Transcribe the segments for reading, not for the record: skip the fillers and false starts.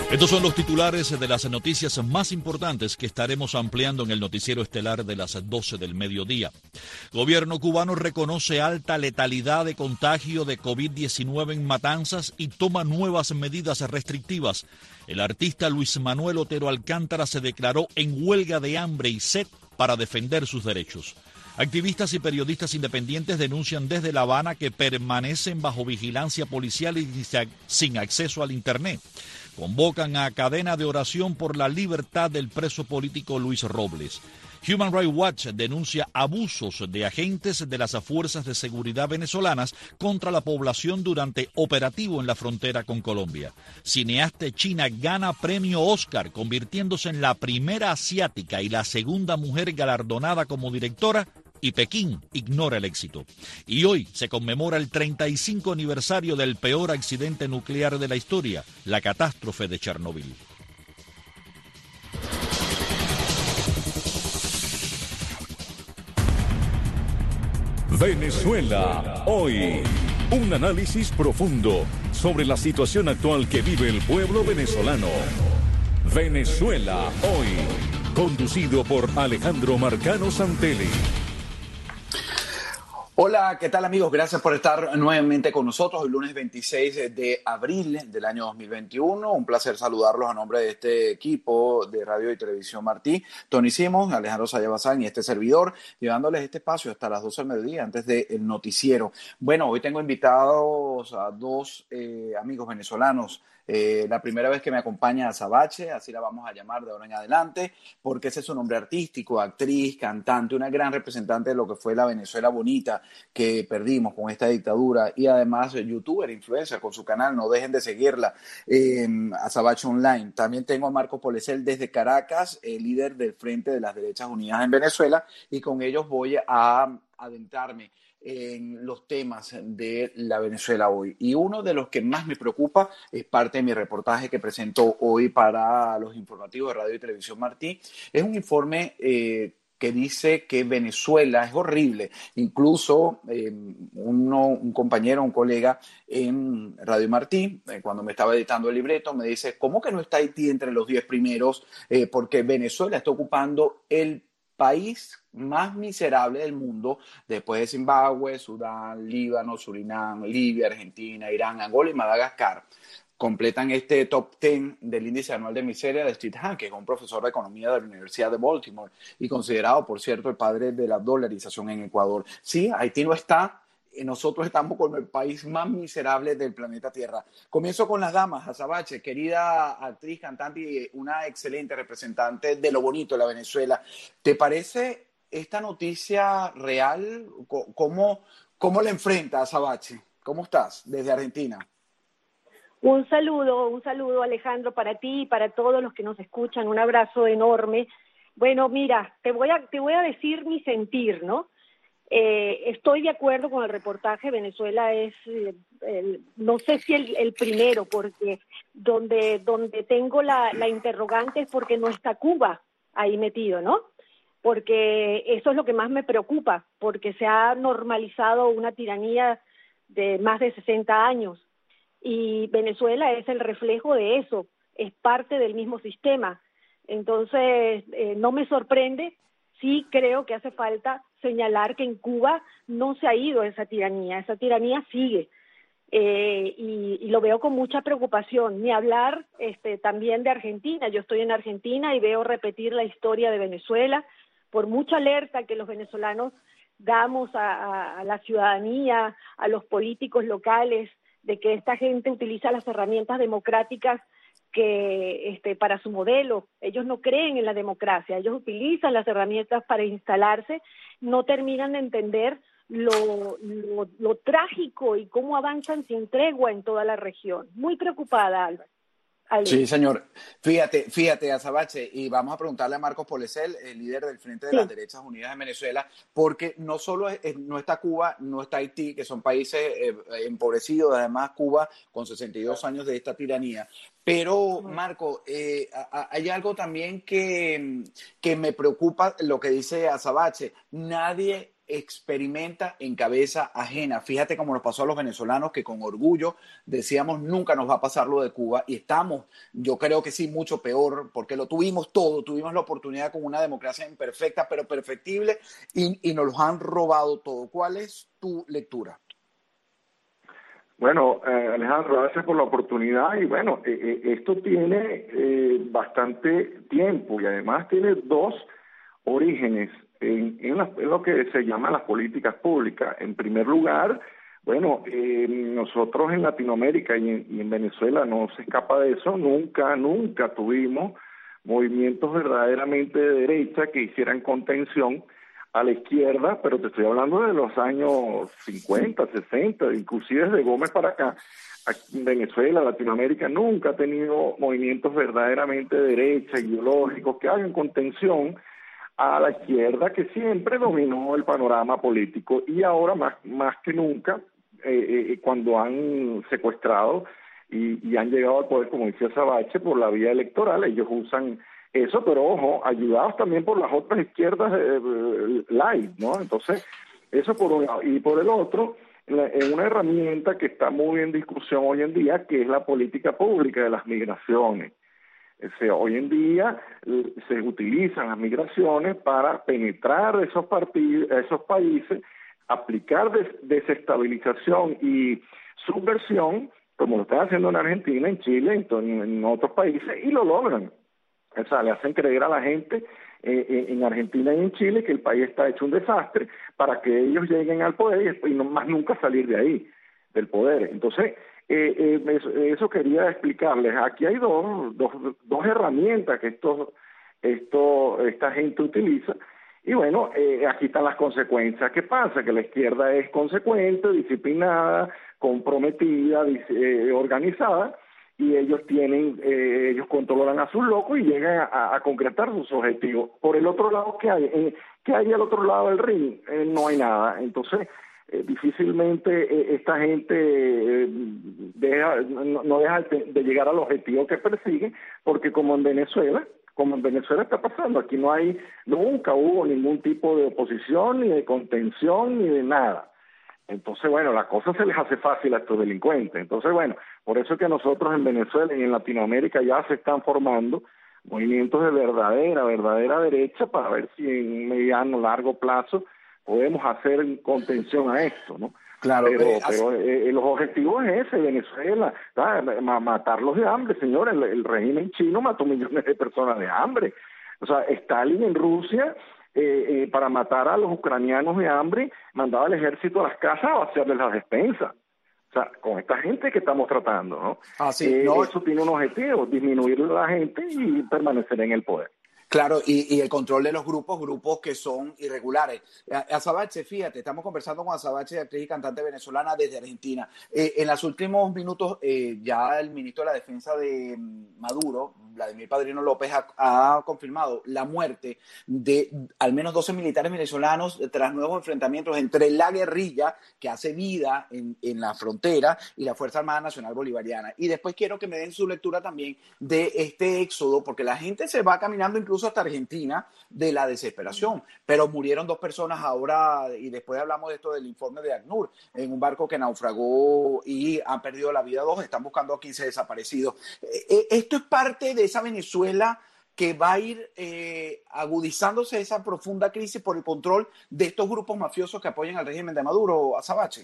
Estos son los titulares de las noticias más importantes que estaremos ampliando en el noticiero estelar de las 12 del mediodía. Gobierno cubano reconoce alta letalidad de contagio de COVID-19 en Matanzas y toma nuevas medidas restrictivas. El artista Luis Manuel Otero Alcántara se declaró en huelga de hambre y sed para defender sus derechos. Activistas y periodistas independientes denuncian desde La Habana que permanecen bajo vigilancia policial y sin acceso al Internet. Convocan a cadena de oración por la libertad del preso político Luis Robles. Human Rights Watch denuncia abusos de agentes de las fuerzas de seguridad venezolanas contra la población durante operativo en la frontera con Colombia. Cineasta china gana premio Oscar, convirtiéndose en la primera asiática y la segunda mujer galardonada como directora, y Pekín ignora el éxito. Y hoy se conmemora el 35 aniversario del peor accidente nuclear de la historia, la catástrofe de Chernobyl. Venezuela hoy. Un análisis profundo sobre la situación actual que vive el pueblo venezolano. Venezuela hoy. Conducido por Alejandro Marcano Santelli. Hola, ¿qué tal amigos? Gracias por estar nuevamente con nosotros el lunes 26 de abril del año 2021. Un placer saludarlos a nombre de este equipo de Radio y Televisión Martí, Tony Simón, Alejandro Sayabazán y este servidor, llevándoles este espacio hasta las 12 del mediodía antes del noticiero. Bueno, hoy tengo invitados a dos amigos venezolanos. La primera vez que me acompaña Azabache, así la vamos a llamar de ahora en adelante, porque ese es su nombre artístico, actriz, cantante, una gran representante de lo que fue la Venezuela bonita que perdimos con esta dictadura, y además youtuber, influencer con su canal, no dejen de seguirla, Azabache Online. También tengo a Marcos Polesel desde Caracas, líder del Frente de las Derechas Unidas en Venezuela, y con ellos voy a adentrarme en los temas de la Venezuela hoy. Y uno de los que más me preocupa es parte de mi reportaje que presento hoy para los informativos de Radio y Televisión Martí. Es un informe que dice que Venezuela es horrible. Incluso un compañero, un colega en Radio Martí, cuando me estaba editando el libreto, me dice, ¿cómo que no está Haití entre los 10 primeros? Porque Venezuela está ocupando el país más miserable del mundo, después de Zimbabue, Sudán, Líbano, Surinam, Libia, Argentina, Irán, Angola y Madagascar. Completan este top 10 del índice anual de miseria de Steve Hanke, que es un profesor de economía de la Universidad de Baltimore y considerado, por cierto, el padre de la dolarización en Ecuador. Sí, Haití no está. Nosotros estamos con el país más miserable del planeta Tierra. Comienzo con las damas. Azabache, querida actriz, cantante y una excelente representante de lo bonito de la Venezuela. ¿Te parece esta noticia real? ¿Cómo la enfrenta, Azabache? ¿Cómo estás desde Argentina? Un saludo Alejandro para ti y para todos los que nos escuchan. Un abrazo enorme. Bueno, mira, te voy a decir mi sentir, ¿no? Estoy de acuerdo con el reportaje. Venezuela es, no sé si el primero, porque donde tengo la interrogante es porque no está Cuba ahí metido, ¿no? Porque eso es lo que más me preocupa, porque se ha normalizado una tiranía de más de 60 años y Venezuela es el reflejo de eso, es parte del mismo sistema. Entonces, no me sorprende. Sí creo que hace falta señalar que en Cuba no se ha ido esa tiranía sigue, y lo veo con mucha preocupación. Ni hablar también de Argentina. Yo estoy en Argentina y veo repetir la historia de Venezuela, por mucha alerta que los venezolanos damos a la ciudadanía, a los políticos locales, de que esta gente utiliza las herramientas democráticas que para su modelo. Ellos no creen en la democracia, ellos utilizan las herramientas para instalarse, no terminan de entender lo trágico y cómo avanzan sin tregua en toda la región. Muy preocupada, Álvaro. Sí, señor. Fíjate, Azabache, y vamos a preguntarle a Marcos Polesel, el líder del Frente de las Derechas Unidas de Venezuela, porque no solo no está Cuba, no está Haití, que son países empobrecidos, además Cuba con 62 años de esta tiranía. Pero, Marco, hay algo también que me preocupa, lo que dice Azabache. Nadie experimenta en cabeza ajena. Fíjate cómo nos pasó a los venezolanos, que con orgullo decíamos nunca nos va a pasar lo de Cuba, y estamos, yo creo que sí, mucho peor, porque lo tuvimos todo, tuvimos la oportunidad con una democracia imperfecta, pero perfectible, y nos los han robado todo. ¿Cuál es tu lectura? Bueno, Alejandro, gracias por la oportunidad y bueno, esto tiene bastante tiempo y además tiene dos orígenes en lo que se llama las políticas públicas. En primer lugar, bueno, nosotros en Latinoamérica y en Venezuela no se escapa de eso, nunca tuvimos movimientos verdaderamente de derecha que hicieran contención a la izquierda, pero te estoy hablando de los años 50, 60, inclusive desde Gómez para acá. Aquí en Venezuela, Latinoamérica, nunca ha tenido movimientos verdaderamente de derecha, ideológicos, que hagan contención a la izquierda, que siempre dominó el panorama político. Y ahora, más que nunca, cuando han secuestrado y han llegado al poder, como decía Savache, por la vía electoral, ellos usan eso, pero ojo, ayudados también por las otras izquierdas light, ¿no? Entonces, eso por un lado. Y por el otro, en una herramienta que está muy en discusión hoy en día, que es la política pública de las migraciones. O sea, hoy en día se utilizan las migraciones para penetrar esos países, aplicar desestabilización y subversión, como lo están haciendo en Argentina, en Chile, en otros países, y lo logran. O sea, le hacen creer a la gente en Argentina y en Chile que el país está hecho un desastre para que ellos lleguen al poder y no más nunca salir de ahí, del poder. Entonces, eso quería explicarles. Aquí hay dos herramientas que esta gente utiliza. Y bueno, aquí están las consecuencias. ¿Qué pasa? Que la izquierda es consecuente, disciplinada, comprometida, organizada, y ellos controlan a sus locos y llegan a concretar sus objetivos. Por el otro lado, ¿qué hay? ¿Qué hay al otro lado del ring? No hay nada. Entonces, difícilmente esta gente no deja de llegar al objetivo que persigue, porque como en Venezuela está pasando, aquí nunca hubo ningún tipo de oposición, ni de contención, ni de nada. Entonces, bueno, la cosa se les hace fácil a estos delincuentes. Entonces, bueno, por eso es que nosotros en Venezuela y en Latinoamérica ya se están formando movimientos de verdadera derecha para ver si en mediano, largo plazo podemos hacer contención a esto, ¿no? Claro, pero los objetivos es ese, Venezuela, matarlos de hambre, señores. El régimen chino mató millones de personas de hambre. O sea, Stalin en Rusia, para matar a los ucranianos de hambre, mandaba al ejército a las casas a vaciarles las despensas. O sea, con esta gente que estamos tratando, ¿no? Eso tiene un objetivo, disminuir a la gente y permanecer en el poder. Claro, y el control de los grupos que son irregulares. Azabache, fíjate, estamos conversando con Azabache, actriz y cantante venezolana desde Argentina. En los últimos minutos, ya el ministro de la Defensa de Maduro, Vladimir Padrino López, ha confirmado la muerte de al menos 12 militares venezolanos tras nuevos enfrentamientos entre la guerrilla que hace vida en la frontera y la Fuerza Armada Nacional Bolivariana. Y después quiero que me den su lectura también de este éxodo, porque la gente se va caminando incluso hasta Argentina de la desesperación, pero murieron 2 personas ahora, y después hablamos de esto del informe de ACNUR, en un barco que naufragó y han perdido la vida 2, están buscando a 15 desaparecidos. Esto es parte de esa Venezuela que va a ir agudizándose esa profunda crisis por el control de estos grupos mafiosos que apoyan al régimen de Maduro, Azabache.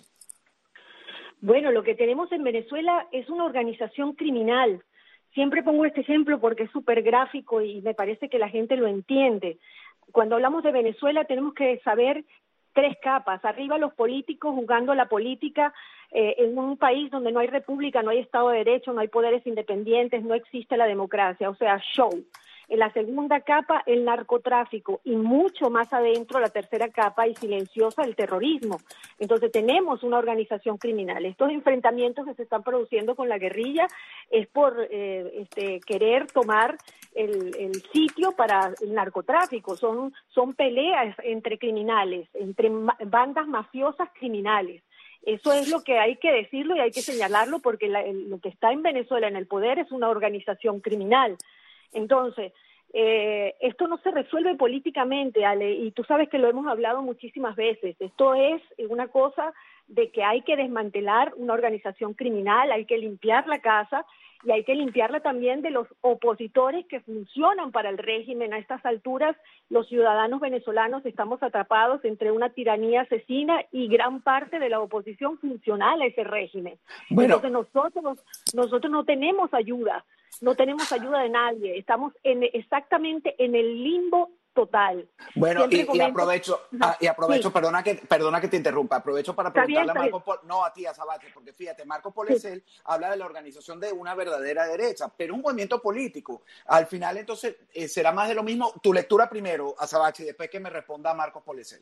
Bueno, lo que tenemos en Venezuela es una organización criminal. Siempre pongo este ejemplo porque es súper gráfico y me parece que la gente lo entiende. Cuando hablamos de Venezuela tenemos que saber 3 capas. Arriba los políticos jugando la política en un país donde no hay república, no hay Estado de Derecho, no hay poderes independientes, no existe la democracia, o sea, show. En la segunda capa, el narcotráfico, y mucho más adentro, la tercera capa y silenciosa, el terrorismo. Entonces tenemos una organización criminal. Estos enfrentamientos que se están produciendo con la guerrilla es por querer tomar el sitio para el narcotráfico. Son peleas entre criminales, entre bandas mafiosas criminales. Eso es lo que hay que decirlo y hay que señalarlo, porque lo que está en Venezuela en el poder es una organización criminal. Entonces, esto no se resuelve políticamente, Ale, y tú sabes que lo hemos hablado muchísimas veces. Esto es una cosa de que hay que desmantelar una organización criminal, hay que limpiar la casa y hay que limpiarla también de los opositores que funcionan para el régimen. A estas alturas, los ciudadanos venezolanos estamos atrapados entre una tiranía asesina y gran parte de la oposición funcional a ese régimen. Bueno. Entonces nosotros no tenemos ayuda. No tenemos ayuda de nadie, estamos exactamente en el limbo total. Bueno, y aprovecho, sí. perdona que te interrumpa, aprovecho para preguntarle a Marco a Sabache, porque fíjate, Marco Polesel habla de la organización de una verdadera derecha, pero un movimiento político. Al final, entonces, será más de lo mismo. Tu lectura primero, a Sabache, y después que me responda Marco Polesel.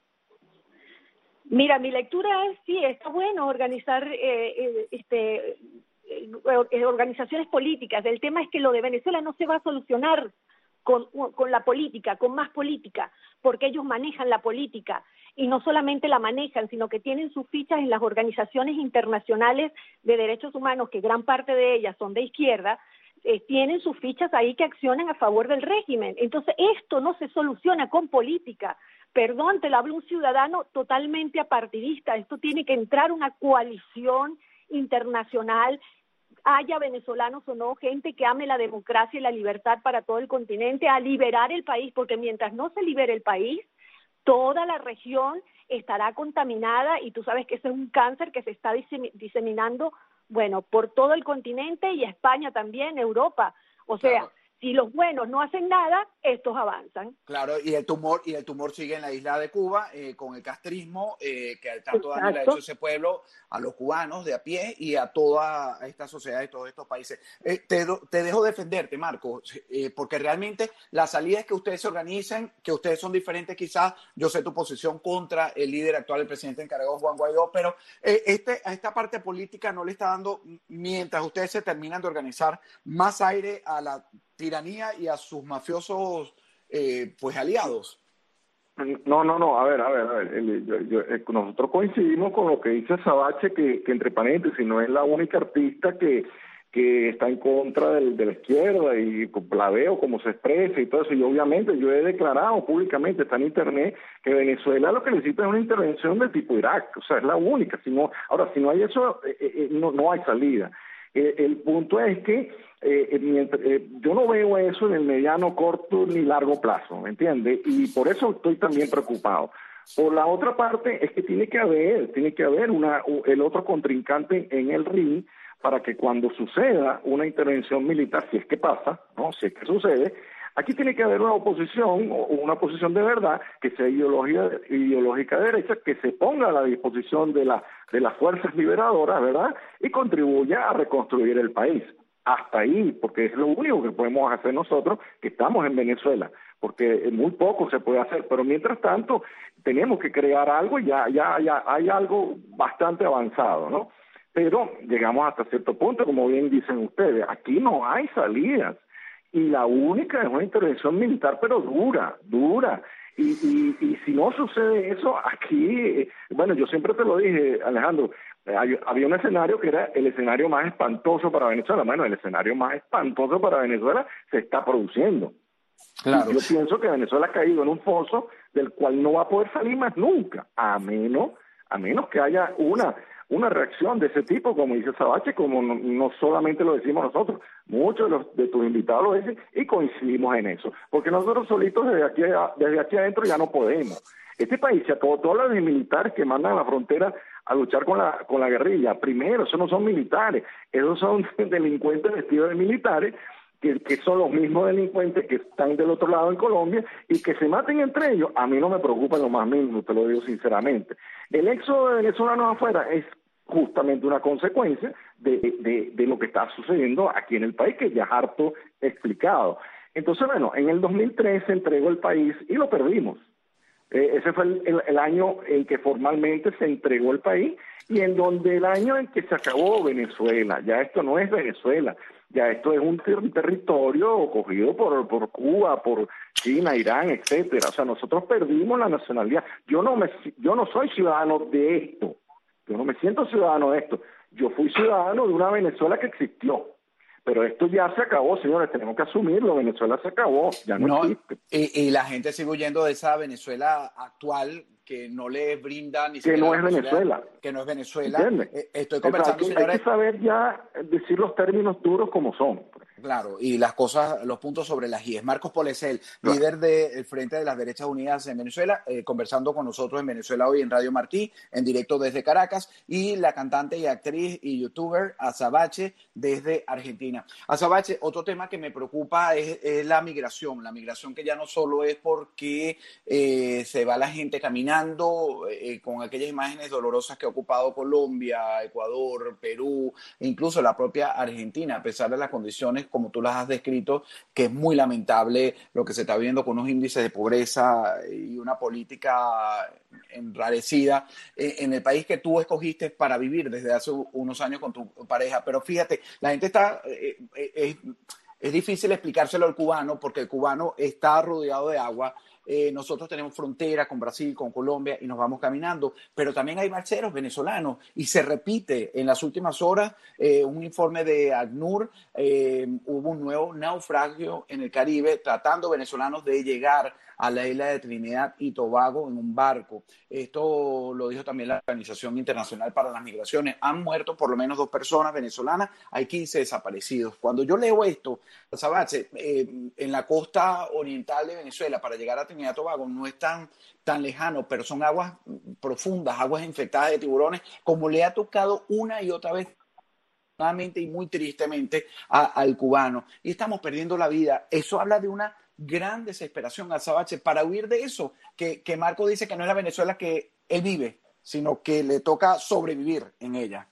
Mira, mi lectura es, sí, está bueno organizar organizaciones políticas. El tema es que lo de Venezuela no se va a solucionar con la política, con más política, porque ellos manejan la política y no solamente la manejan, sino que tienen sus fichas en las organizaciones internacionales de derechos humanos, que gran parte de ellas son de izquierda, tienen sus fichas ahí que accionan a favor del régimen. Entonces esto no se soluciona con política. Perdón, te lo habla un ciudadano totalmente apartidista. Esto tiene que entrar una coalición internacional, haya venezolanos o no, gente que ame la democracia y la libertad para todo el continente, a liberar el país, porque mientras no se libere el país, toda la región estará contaminada, y tú sabes que ese es un cáncer que se está diseminando, bueno, por todo el continente y España también, Europa. O sea, claro, si los buenos no hacen nada, estos avanzan. Claro, y el tumor sigue en la isla de Cuba, con el castrismo, que tanto daño le ha hecho ese pueblo, a los cubanos de a pie y a toda esta sociedad de todos estos países. Te dejo defenderte, Marco, porque realmente la salida es que ustedes se organicen, que ustedes son diferentes quizás. Yo sé tu posición contra el líder actual, el presidente encargado Juan Guaidó, pero a esta parte política no le está dando, mientras ustedes se terminan de organizar, más aire a la tiranía y a sus mafiosos pues aliados. No, a ver, nosotros coincidimos con lo que dice Sabache, que entre paréntesis no es la única artista que está en contra de la izquierda, y la veo como se expresa y todo eso, y obviamente yo he declarado públicamente, está en internet, que Venezuela lo que necesita es una intervención de tipo Irak, o sea, es la única. Si no hay eso, no hay salida. El punto es que yo no veo eso en el mediano, corto ni largo plazo, ¿me entiendes? Y por eso estoy también preocupado. Por la otra parte es que tiene que haber el otro contrincante en el ring, para que cuando suceda una intervención militar, si es que pasa, ¿no? Si es que sucede, aquí tiene que haber una oposición, o una oposición de verdad, que sea ideológica de derecha, que se ponga a la disposición de las fuerzas liberadoras, ¿verdad? Y contribuya a reconstruir el país. Hasta ahí, porque es lo único que podemos hacer nosotros, que estamos en Venezuela, porque muy poco se puede hacer, pero mientras tanto tenemos que crear algo, y ya hay algo bastante avanzado, ¿no? Pero llegamos hasta cierto punto, como bien dicen ustedes, aquí no hay salidas, y la única es una intervención militar, pero dura, y si no sucede eso, aquí, bueno, yo siempre te lo dije, Alejandro, había un escenario que era el escenario más espantoso para Venezuela. Bueno, el escenario más espantoso para Venezuela se está produciendo. Claro. Y yo pienso que Venezuela ha caído en un foso del cual no va a poder salir más nunca, a menos que haya una reacción de ese tipo, como dice Sabache, como no solamente lo decimos nosotros, muchos de tus invitados lo dicen, y coincidimos en eso, porque nosotros solitos desde aquí adentro ya no podemos. Este país se acabó todos los militares que mandan a la frontera a luchar con la guerrilla. Primero, esos no son militares, esos son delincuentes vestidos de militares, que son los mismos delincuentes que están del otro lado en Colombia, y que se maten entre ellos, a mí no me preocupa en lo más mínimo, te lo digo sinceramente. El éxodo de venezolanos afuera es justamente una consecuencia de lo que está sucediendo aquí en el país, que ya es harto explicado. Entonces, bueno, en el 2003 se entregó el país y lo perdimos. Ese fue el año en que formalmente se entregó el país, y en donde el año en que se acabó Venezuela. Ya esto no es Venezuela, ya esto es un territorio cogido por Cuba, por China, Irán, etcétera. O sea, nosotros perdimos la nacionalidad. Yo no soy ciudadano de esto, yo no me siento ciudadano de esto. Yo fui ciudadano de una Venezuela que existió, Pero esto ya se acabó, señores, tenemos que asumirlo, Venezuela se acabó, ya no existe. Y la gente sigue huyendo de esa Venezuela actual que no le brinda ni siquiera que no es Venezuela. Que no es Venezuela. Estoy conversando, señores. Hay que saber ya decir los términos duros como son. Claro, y las cosas, los puntos sobre las IES. Marcos Polesel, líder del Frente de las Derechas Unidas en Venezuela, conversando con nosotros en Venezuela Hoy en Radio Martí, en directo desde Caracas, y la cantante y actriz y youtuber Azabache desde Argentina. Azabache, otro tema que me preocupa es la migración que ya no solo es porque se va la gente caminando con aquellas imágenes dolorosas que ha ocupado Colombia, Ecuador, Perú, e incluso la propia Argentina, a pesar de las condiciones como tú las has descrito, que es muy lamentable lo que se está viendo con unos índices de pobreza y una política enrarecida en el país que tú escogiste para vivir desde hace unos años con tu pareja. Pero fíjate, la gente está... es difícil explicárselo al cubano porque el cubano está rodeado de agua. Nosotros tenemos frontera con Brasil, con Colombia y nos vamos caminando, pero también hay balseros venezolanos y se repite en las últimas horas un informe de ACNUR, hubo un nuevo naufragio en el Caribe tratando venezolanos de llegar a la isla de Trinidad y Tobago en un barco. Esto lo dijo también la Organización Internacional para las Migraciones. Han muerto por lo menos 2 personas venezolanas, hay 15 desaparecidos. Cuando yo leo esto, Sabache, en la costa oriental de Venezuela, para llegar a Trinidad y Tobago no es tan lejano, pero son aguas profundas, aguas infectadas de tiburones, como le ha tocado una y otra vez y muy tristemente al cubano. Y estamos perdiendo la vida. Eso habla de una gran desesperación, Azabache, para huir de eso, que Marco dice que no es la Venezuela que él vive, sino que le toca sobrevivir en ella.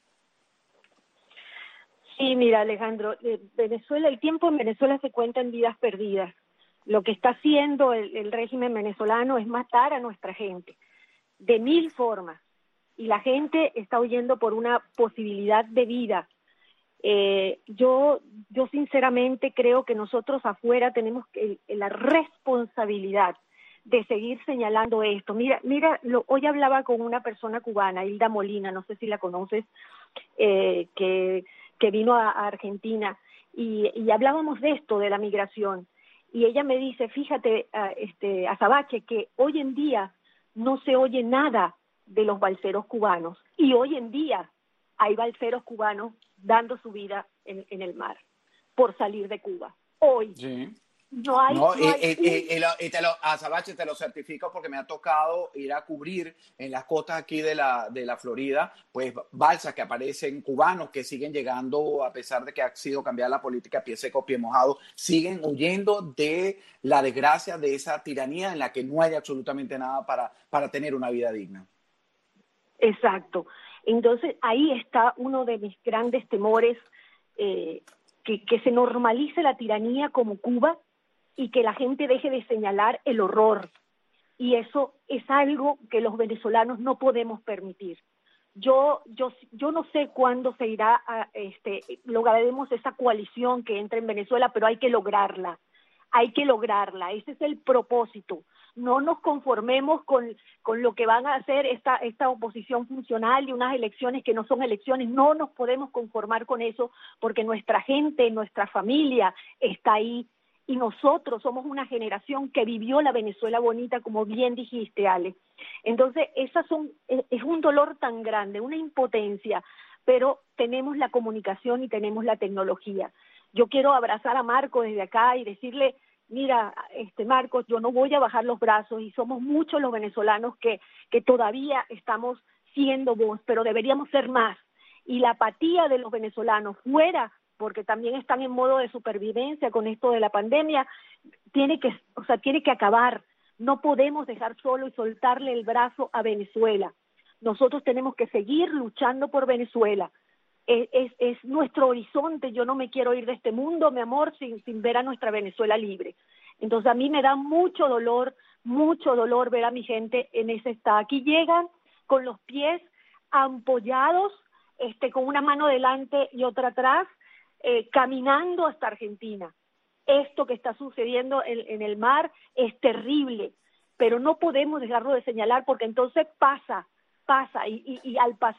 Sí, mira, Alejandro, Venezuela, el tiempo en Venezuela se cuenta en vidas perdidas. Lo que está haciendo el régimen venezolano es matar a nuestra gente, de 1000 formas, y la gente está huyendo por una posibilidad de vida. Yo sinceramente creo que nosotros afuera tenemos la responsabilidad de seguir señalando esto. Mira, hoy hablaba con una persona cubana, Hilda Molina, no sé si la conoces, que vino a Argentina, y hablábamos de esto, de la migración, y ella me dice, fíjate, Azabache, que hoy en día no se oye nada de los balseros cubanos, y hoy en día hay balseros cubanos dando su vida en el mar por salir de Cuba. Hoy. Sí. Azabache, te lo certifico porque me ha tocado ir a cubrir en las costas aquí de la Florida, pues balsas que aparecen cubanos que siguen llegando, a pesar de que ha sido cambiada la política pie seco, pie mojado, siguen huyendo de la desgracia de esa tiranía en la que no hay absolutamente nada para tener una vida digna. Exacto. Entonces ahí está uno de mis grandes temores, que se normalice la tiranía como Cuba y que la gente deje de señalar el horror. Y eso es algo que los venezolanos no podemos permitir. Yo no sé cuándo se irá lograremos esa coalición que entra en Venezuela, pero hay que lograrla. Ese es el propósito. No nos conformemos con lo que van a hacer esta oposición funcional y unas elecciones que no son elecciones. No nos podemos conformar con eso porque nuestra gente, nuestra familia está ahí y nosotros somos una generación que vivió la Venezuela bonita, como bien dijiste, Ale. Entonces, es un dolor tan grande, una impotencia, pero tenemos la comunicación y tenemos la tecnología. Yo quiero abrazar a Marco desde acá y decirle, mira, Marcos, yo no voy a bajar los brazos y somos muchos los venezolanos que todavía estamos siendo voz, pero deberíamos ser más. Y la apatía de los venezolanos fuera, porque también están en modo de supervivencia con esto de la pandemia, tiene que acabar. No podemos dejar solo y soltarle el brazo a Venezuela. Nosotros tenemos que seguir luchando por Venezuela. Es nuestro horizonte. Yo no me quiero ir de este mundo, mi amor, sin ver a nuestra Venezuela libre. Entonces a mí me da mucho dolor ver a mi gente en ese estado. Aquí llegan con los pies ampollados, con una mano delante y otra atrás, caminando hasta Argentina. Esto que está sucediendo en el mar es terrible, pero no podemos dejarlo de señalar porque entonces pasa y al pasar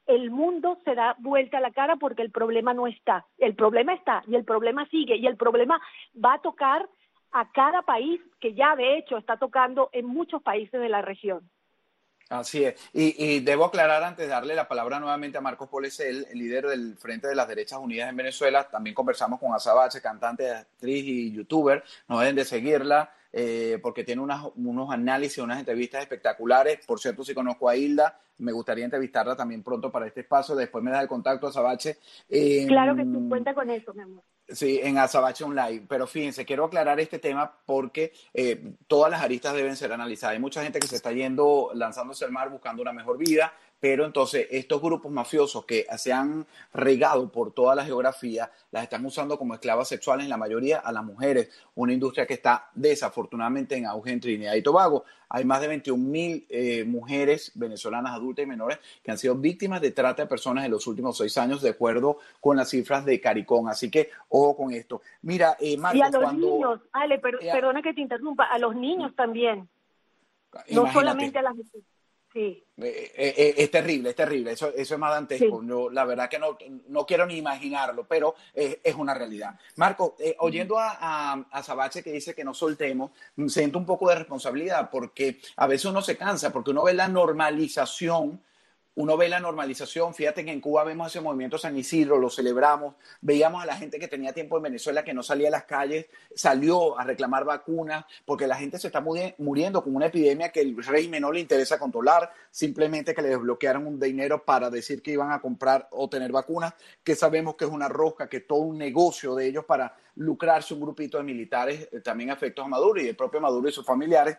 el mundo se da vuelta a la cara porque el problema no está. El problema está y el problema sigue y el problema va a tocar a cada país, que ya de hecho está tocando en muchos países de la región. Así es. Y debo aclarar antes de darle la palabra nuevamente a Marcos Polesel, el líder del Frente de las Derechas Unidas en Venezuela. También conversamos con Azabache, cantante, actriz y youtuber. No deben de seguirla porque tiene unos análisis, unas entrevistas espectaculares. Por cierto, si conozco a Hilda, me gustaría entrevistarla también pronto para este espacio. Después me das el contacto, Azabache. Claro que sí, cuenta con eso, mi amor. Sí, en Azabache Online. Pero fíjense, quiero aclarar este tema porque todas las aristas deben ser analizadas. Hay mucha gente que se está yendo, lanzándose al mar buscando una mejor vida, pero entonces estos grupos mafiosos que se han regado por toda la geografía, las están usando como esclavas sexuales, en la mayoría a las mujeres, una industria que está desafortunadamente en auge en Trinidad y Tobago. Hay más de 21,000 mujeres venezolanas adultas y menores que han sido víctimas de trata de personas en los últimos 6 años, de acuerdo con las cifras de CARICOM. Así que, ojo con esto. Mira, Marcos, y a los niños, Ale, perdona que te interrumpa, a los niños también, no solamente a las mujeres. Sí. Es terrible, es terrible. Eso es más dantesco. Sí. Yo, la verdad que no quiero ni imaginarlo, pero es una realidad. Marco, oyendo a Azabache que dice que no soltemos, siento un poco de responsabilidad porque a veces uno se cansa, porque uno ve la normalización. Fíjate que en Cuba vemos ese movimiento San Isidro, lo celebramos, veíamos a la gente que tenía tiempo en Venezuela que no salía a las calles, salió a reclamar vacunas, porque la gente se está muriendo con una epidemia que el régimen no le interesa controlar, simplemente que le desbloquearon un dinero para decir que iban a comprar o tener vacunas, que sabemos que es una rosca, que es todo un negocio de ellos para lucrarse un grupito de militares, también afectos a Maduro y el propio Maduro y sus familiares.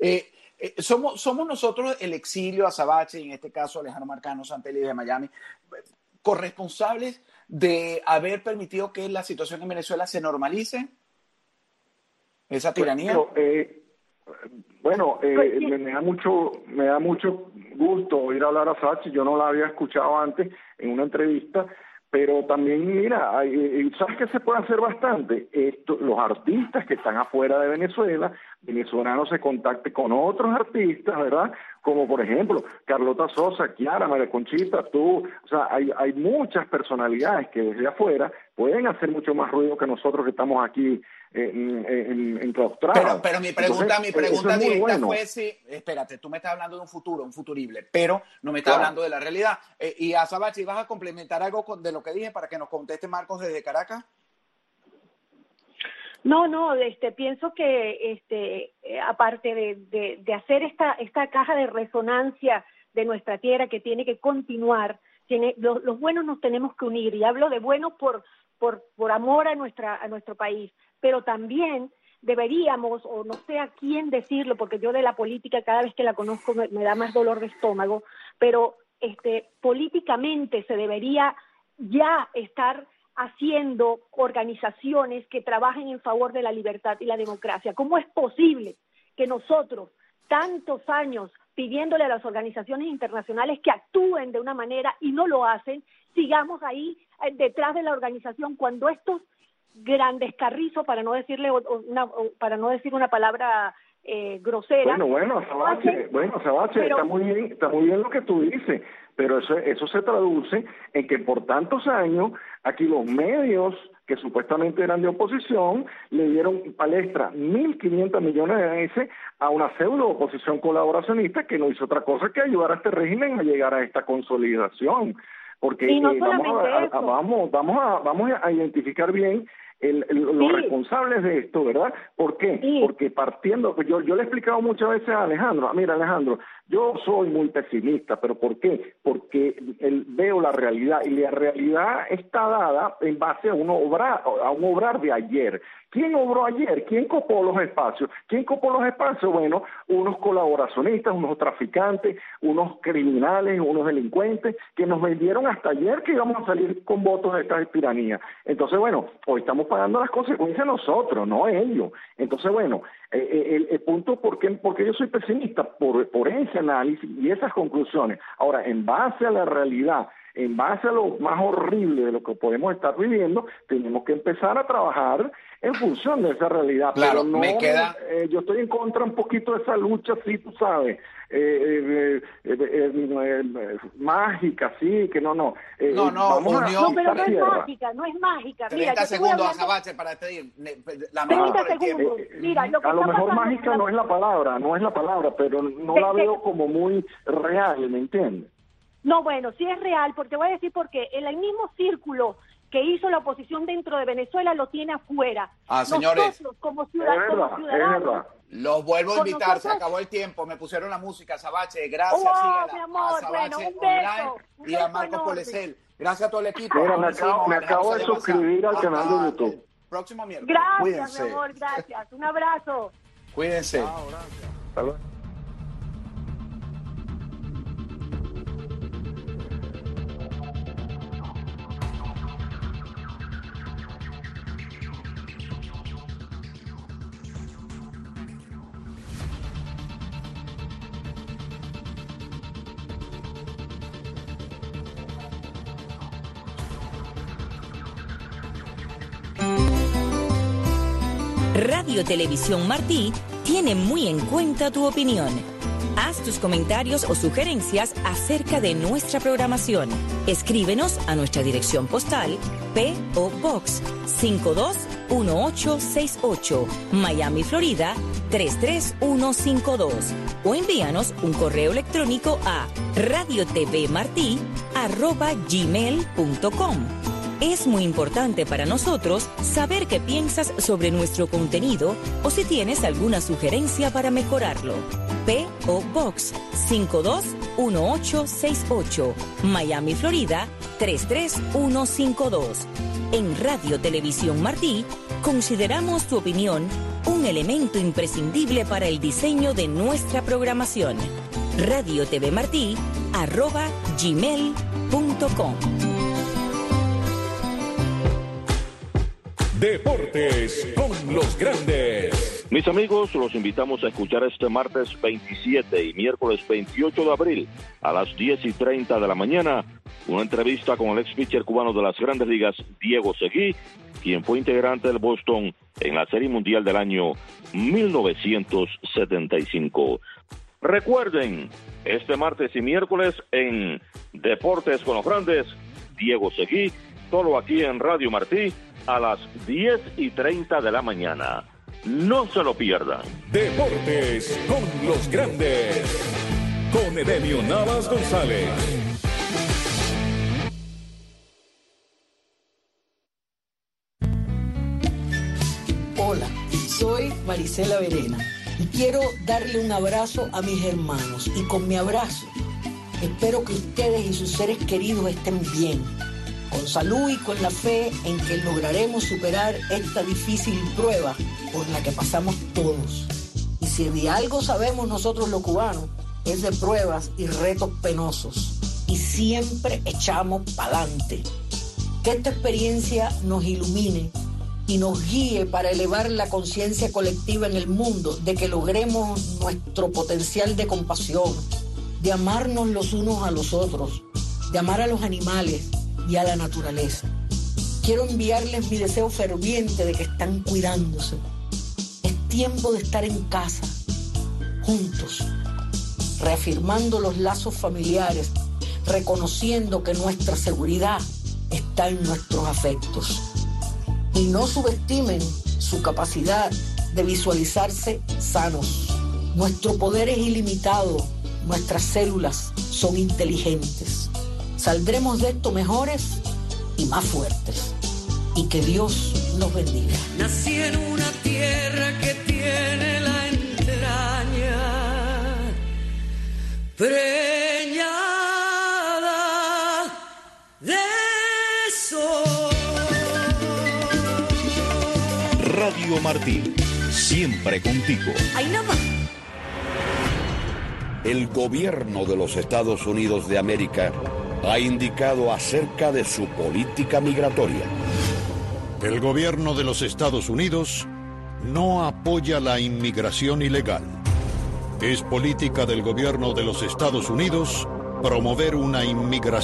Somos nosotros el exilio, Azabache, y en este caso Alejandro Marcano Santelli de Miami, corresponsables de haber permitido que la situación en Venezuela se normalice, esa tiranía. Me da mucho gusto oír hablar a Azabache. Yo no la había escuchado antes en una entrevista. Pero también, mira, ¿sabes qué se puede hacer bastante? Los artistas que están afuera de Venezuela, venezolanos se contacten con otros artistas, ¿verdad? Como por ejemplo, Carlota Sosa, Kiara, María Conchita, tú, o sea, hay muchas personalidades que desde afuera pueden hacer mucho más ruido que nosotros que estamos aquí enclaustrados. Pero mi pregunta directa fue si, espérate, tú me estás hablando de un futuro, un futurible, pero no me estás hablando de la realidad. Y Azabache, ¿vas a complementar algo de lo que dije para que nos conteste Marcos desde Caracas? No, pienso que aparte de hacer esta caja de resonancia de nuestra tierra que tiene que continuar, los buenos nos tenemos que unir, y hablo de buenos por amor a nuestro país, pero también deberíamos, o no sé a quién decirlo, porque yo de la política cada vez que la conozco me da más dolor de estómago, pero políticamente se debería ya estar haciendo organizaciones que trabajen en favor de la libertad y la democracia. ¿Cómo es posible que nosotros, tantos años pidiéndole a las organizaciones internacionales que actúen de una manera y no lo hacen, sigamos ahí detrás de la organización cuando estos grandes carrizos, para no decir una palabra grosera? Azabache, pero está muy bien lo que tú dices, pero eso se traduce en que por tantos años aquí los medios que supuestamente eran de oposición le dieron palestra 1.500 millones de veces a una pseudo oposición colaboracionista que no hizo otra cosa que ayudar a este régimen a llegar a esta consolidación, porque no vamos a identificar bien los responsables de esto, ¿verdad? ¿Por qué? Sí. Porque partiendo, yo le he explicado muchas veces a Alejandro, mira Alejandro, yo soy muy pesimista, ¿pero por qué? Porque veo la realidad, y la realidad está dada en base a un obrar de ayer. ¿Quién obró ayer? ¿Quién copó los espacios? Bueno, unos colaboracionistas, unos traficantes, unos criminales, unos delincuentes, que nos vendieron hasta ayer que íbamos a salir con votos de esta tiranía. Entonces, bueno, hoy estamos pagando las consecuencias nosotros, no ellos. Entonces, bueno, el punto por qué yo soy pesimista, por ese análisis y esas conclusiones. Ahora, en base a la realidad, en base a lo más horrible de lo que podemos estar viviendo, tenemos que empezar a trabajar en función de esa realidad. Claro, pero no, yo estoy en contra un poquito de esa lucha, sí, tú sabes, mágica, sí, que no. No, pero no es mágica. 30 Mira, segundos, Azabache, para despedir. 30 segundos. Mira, lo que a lo está mejor pasando mágica no es la palabra, pero no la veo como muy real, ¿me entiendes? No, bueno, sí es real, porque voy a decir porque el mismo círculo que hizo la oposición dentro de Venezuela lo tiene afuera. Señores, nosotros como ciudadanos, es verdad. Los vuelvo a invitar, se acabó el tiempo, me pusieron la música, Azabache, gracias, síguela, mi amor, Azabache bueno, un online beso, y a Marcos Polesel. Gracias a todo el equipo. Mira, me acabo de suscribir al canal de YouTube. Próximo miércoles. Gracias, Cuídense. mi amor, gracias. Un abrazo. Cuídense. Gracias. Hasta luego. Radio Televisión Martí tiene muy en cuenta tu opinión. Haz tus comentarios o sugerencias acerca de nuestra programación. Escríbenos a nuestra dirección postal P.O. Box 521868, Miami, Florida 33152, o envíanos un correo electrónico a radiotvmarti@gmail.com. Es muy importante para nosotros saber qué piensas sobre nuestro contenido o si tienes alguna sugerencia para mejorarlo. P.O. Box 521868, Miami, Florida 33152. En Radio Televisión Martí, consideramos tu opinión un elemento imprescindible para el diseño de nuestra programación. radiotvmarti@gmail.com. Deportes con los grandes. Mis amigos, los invitamos a escuchar este martes 27 y miércoles 28 de abril a las 10:30 de la mañana una entrevista con el ex pitcher cubano de las Grandes Ligas, Diego Seguí, quien fue integrante del Boston en la Serie Mundial del año 1975. Recuerden, este martes y miércoles en Deportes con los Grandes, Diego Seguí, solo aquí en Radio Martí, a las 10:30 de la mañana. No se lo pierdan. Deportes con los grandes. Con Edenio Navas González. Hola, soy Marisela Verena y quiero darle un abrazo a mis hermanos. Y con mi abrazo, espero que ustedes y sus seres queridos estén bien, con salud y con la fe en que lograremos superar esta difícil prueba por la que pasamos todos. Y si de algo sabemos nosotros los cubanos, es de pruebas y retos penosos. Y siempre echamos pa'lante. Que esta experiencia nos ilumine y nos guíe para elevar la conciencia colectiva en el mundo, de que logremos nuestro potencial de compasión, de amarnos los unos a los otros, de amar a los animales y a la naturaleza. Quiero enviarles mi deseo ferviente de que están cuidándose. Es tiempo de estar en casa, juntos, reafirmando los lazos familiares, reconociendo que nuestra seguridad está en nuestros afectos. Y no subestimen su capacidad de visualizarse sanos. Nuestro poder es ilimitado, nuestras células son inteligentes. Saldremos de esto mejores y más fuertes. Y que Dios nos bendiga. Nací en una tierra que tiene la entraña preñada de sol. Radio Martí, siempre contigo. Ahí nomás. El gobierno de los Estados Unidos de América ha indicado acerca de su política migratoria. El gobierno de los Estados Unidos no apoya la inmigración ilegal. Es política del gobierno de los Estados Unidos promover una inmigración